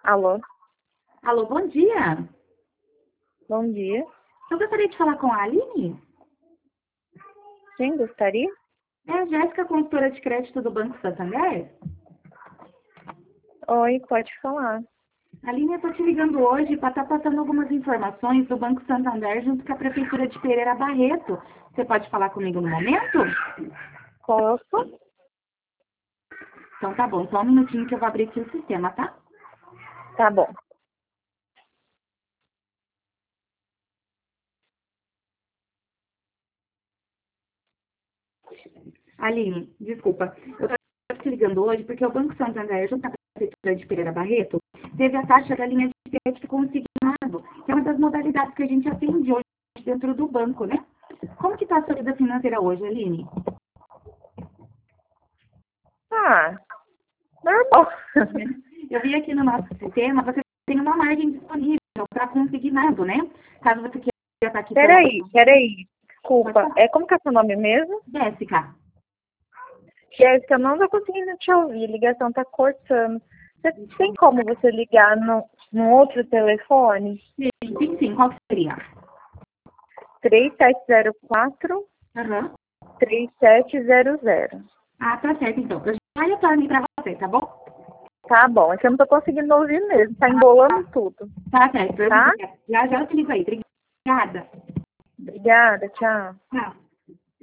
Alô, Alô, bom dia. bom dia. Eu gostaria de falar com a Aline. Quem gostaria? É a Jéssica, consultora de crédito do Banco Santander. Oi, pode falar. Aline, eu estou te ligando hoje para estar passando algumas informações do Banco Santander junto com a Prefeitura de Pereira Barreto. Você pode falar comigo no momento? Posso? Então tá bom, só um minutinho que eu vou abrir aqui o sistema, tá? Tá bom. Aline, desculpa. Eu estou te ligando hoje porque o Banco Santander, junto com a Prefeitura de Pereira Barreto, teve a taxa da linha de crédito consignado, que é uma das modalidades que a gente atende hoje dentro do banco, né? Como que está a sua vida financeira hoje, Aline? Ah, normal. Eu vi aqui no nosso sistema, você tem uma margem disponível para consignado, né? Caso você queira estar aqui pela... Peraí. Pode Desculpa. falar. Como que é seu nome mesmo? Jéssica. Jéssica, eu não tô conseguindo te ouvir. A ligação tá cortando. Tem como você ligar no outro telefone? Sim. Qual que seria? 3704 Aham. 3700. Ah, tá certo, então. Eu já retorno para você, tá bom? Tá bom, é que eu não tô conseguindo ouvir mesmo. Tá embolando tudo. Tá certo. Tá? Já te ligo aí. Obrigada. Obrigada, tchau. Tchau.